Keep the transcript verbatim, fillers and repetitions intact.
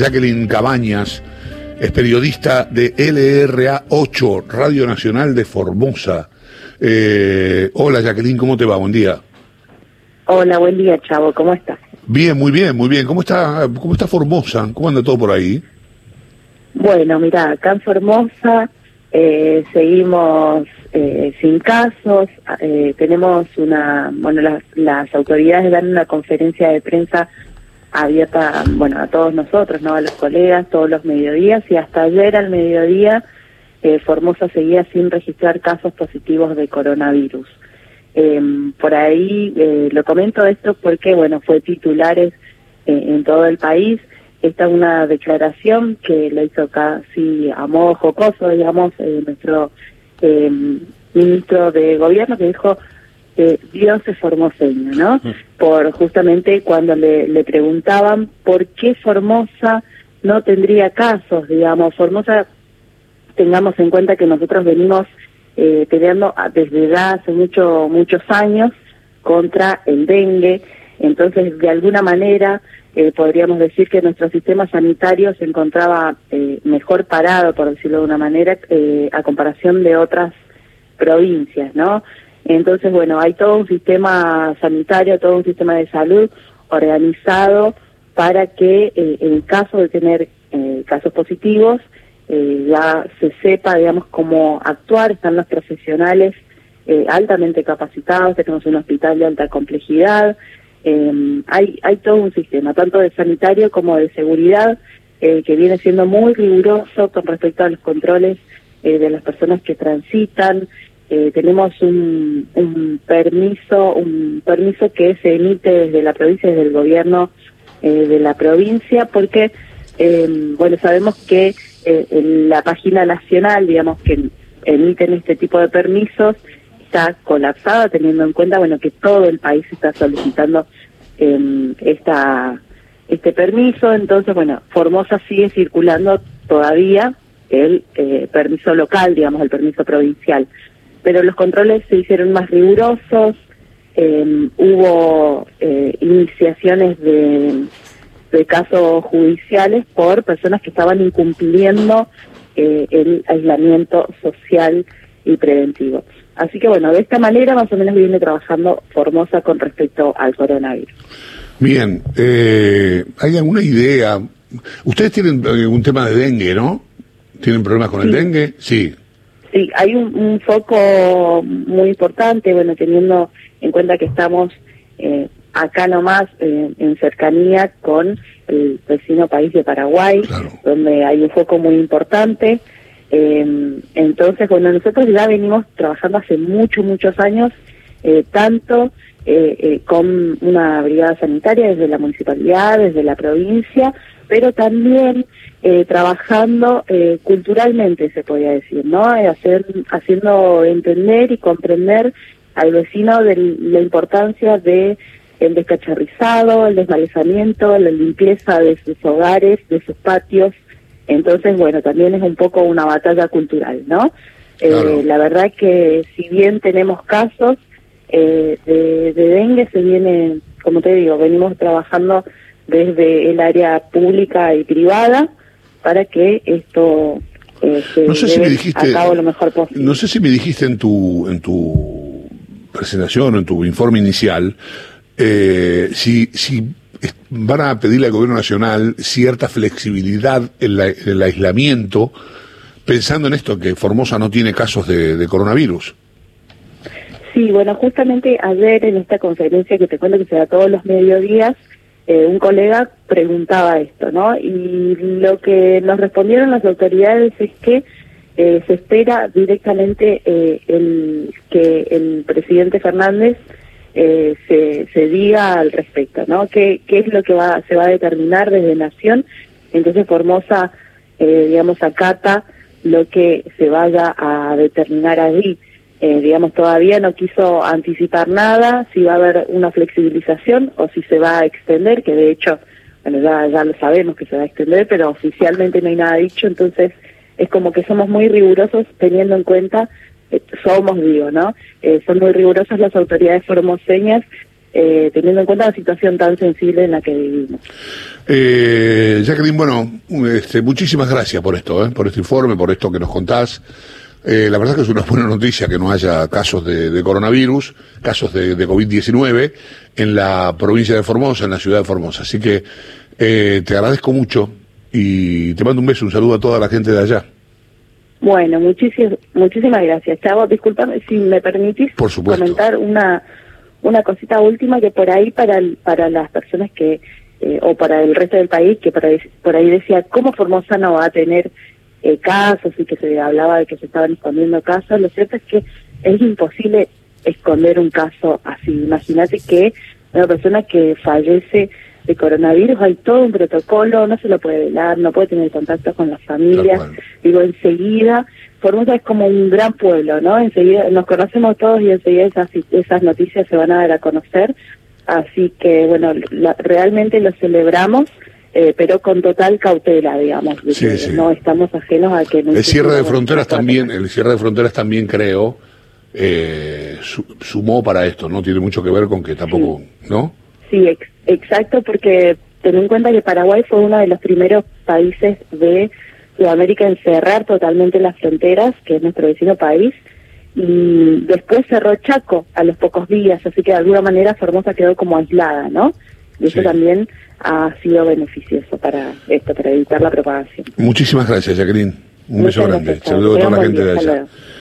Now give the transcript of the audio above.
Jacqueline Cabañas, es periodista de L R A ocho, Radio Nacional de Formosa. Eh, hola Jacqueline, ¿cómo te va? Buen día. Hola, buen día, Chavo, ¿cómo estás? Bien, muy bien, muy bien. ¿Cómo está, cómo está Formosa? ¿Cómo anda todo por ahí? Bueno, mira, acá en Formosa eh, seguimos eh, sin casos, eh, tenemos una, bueno, las, las autoridades dan una conferencia de prensa abierta, bueno, a todos nosotros, ¿no? A los colegas, todos los mediodías, y hasta ayer al mediodía eh, Formosa seguía sin registrar casos positivos de coronavirus. Eh, por ahí eh, lo comento esto porque, bueno, fue titulares eh, en todo el país. Esta es una declaración que lo hizo casi a modo jocoso, digamos, eh, nuestro eh, ministro de Gobierno, que dijo eh, Dios es formoseño, ¿no? Por justamente cuando le, le preguntaban por qué Formosa no tendría casos, digamos, Formosa, tengamos en cuenta que nosotros venimos eh, peleando desde ya hace mucho, muchos años contra el dengue. Entonces, de alguna manera, eh, podríamos decir que nuestro sistema sanitario se encontraba eh, mejor parado, por decirlo de una manera, eh, a comparación de otras provincias, ¿no? Entonces, bueno, hay todo un sistema sanitario, todo un sistema de salud organizado para que, eh, en caso de tener eh, casos positivos, eh, ya se sepa, digamos, cómo actuar. Están los profesionales eh, altamente capacitados, tenemos un hospital de alta complejidad. Eh, hay hay todo un sistema, tanto de sanitario como de seguridad, eh, que viene siendo muy riguroso con respecto a los controles eh, de las personas que transitan. Eh, tenemos un, un permiso un permiso que se emite desde la provincia, desde el gobierno eh, de la provincia, porque, eh, bueno, sabemos que eh, en la página nacional, digamos, que emiten este tipo de permisos, está colapsada, teniendo en cuenta, bueno, que todo el país está solicitando eh, esta este permiso. Entonces, bueno, Formosa sigue circulando todavía el eh, permiso local, digamos, el permiso provincial, pero los controles se hicieron más rigurosos. Eh, hubo eh, iniciaciones de, de casos judiciales por personas que estaban incumpliendo eh, el aislamiento social y preventivo. Así que, bueno, de esta manera más o menos viene trabajando Formosa con respecto al coronavirus. Bien, eh, ¿hay alguna idea? Ustedes tienen eh, un tema de dengue, ¿no? ¿Tienen problemas con sí. el dengue? Sí. Sí, hay un, un foco muy importante, bueno, teniendo en cuenta que estamos eh, acá nomás eh, en cercanía con el vecino país de Paraguay, claro, donde hay un foco muy importante. Eh, entonces, bueno, nosotros ya venimos trabajando hace muchos, muchos años, eh, tanto eh, eh, con una brigada sanitaria desde la municipalidad, desde la provincia, pero también eh, trabajando eh, culturalmente, se podría decir, ¿no? Eh, hacer, haciendo entender y comprender al vecino de la importancia de el descacharrizado, el desmalezamiento, la limpieza de sus hogares, de sus patios. Entonces, bueno, también es un poco una batalla cultural, ¿no? Claro. Eh, la verdad que si bien tenemos casos eh, de, de dengue, se viene, como te digo, venimos trabajando desde el área pública y privada para que esto eh, se no sé si me dijiste, a cabo lo mejor posible. No sé si me dijiste en tu en tu presentación o en tu informe inicial eh, si si van a pedirle al gobierno nacional cierta flexibilidad en, la, en el aislamiento, pensando en esto, que Formosa no tiene casos de, de coronavirus. Sí, bueno, justamente ayer en esta conferencia que te cuento que se da todos los mediodías, eh, un colega preguntaba esto, ¿no? Y lo que nos respondieron las autoridades es que eh, se espera directamente eh, el que el presidente Fernández Eh, se, se diga al respecto, ¿no? ¿Qué, qué es lo que va se va a determinar desde Nación? Entonces Formosa, eh, digamos, acata lo que se vaya a determinar allí. Eh, digamos, todavía no quiso anticipar nada, si va a haber una flexibilización o si se va a extender, que de hecho, bueno, ya, ya lo sabemos que se va a extender, pero oficialmente no hay nada dicho. Entonces es como que somos muy rigurosos teniendo en cuenta somos, digo, ¿no? Eh, son muy rigurosas las autoridades formoseñas eh, teniendo en cuenta la situación tan sensible en la que vivimos. Eh, Jacqueline, bueno, este, muchísimas gracias por esto, ¿eh? por este informe, por esto que nos contás. Eh, la verdad que es una buena noticia que no haya casos de, de coronavirus, casos de, de COVID diecinueve en la provincia de Formosa, en la ciudad de Formosa. Así que eh, te agradezco mucho y te mando un beso, un saludo a toda la gente de allá. Bueno, muchísimas muchísimas gracias. Chavo, discúlpame si me permitís por supuesto. comentar una una cosita última que por ahí para para las personas que eh, o para el resto del país que por ahí, por ahí decía cómo Formosa no va a tener eh, casos y que se hablaba de que se estaban escondiendo casos. Lo cierto es que es imposible esconder un caso así. Imagínate que una persona que fallece de coronavirus, hay todo un protocolo, no se lo puede velar, no puede tener contacto con las familias. Digo, enseguida, Formosa es como un gran pueblo, ¿no? Enseguida nos conocemos todos y enseguida esas, esas noticias se van a dar a conocer. Así que, bueno, la, realmente lo celebramos, eh, pero con total cautela, digamos. Sí, que sí. No estamos ajenos a que... El cierre de fronteras también, el cierre de fronteras también creo, eh, su, sumó para esto, ¿no? Tiene mucho que ver con que tampoco, sí. ¿no? Sí, ex exacto, porque ten en cuenta que Paraguay fue uno de los primeros países de Sudamérica en cerrar totalmente las fronteras, que es nuestro vecino país, y después cerró Chaco a los pocos días, así que de alguna manera Formosa quedó como aislada, ¿no? Y eso sí. también ha sido beneficioso para esto, para evitar la propagación. Muchísimas gracias, Jacqueline. Un Muchas beso grande. Gracias, saludo a toda la gente de allá.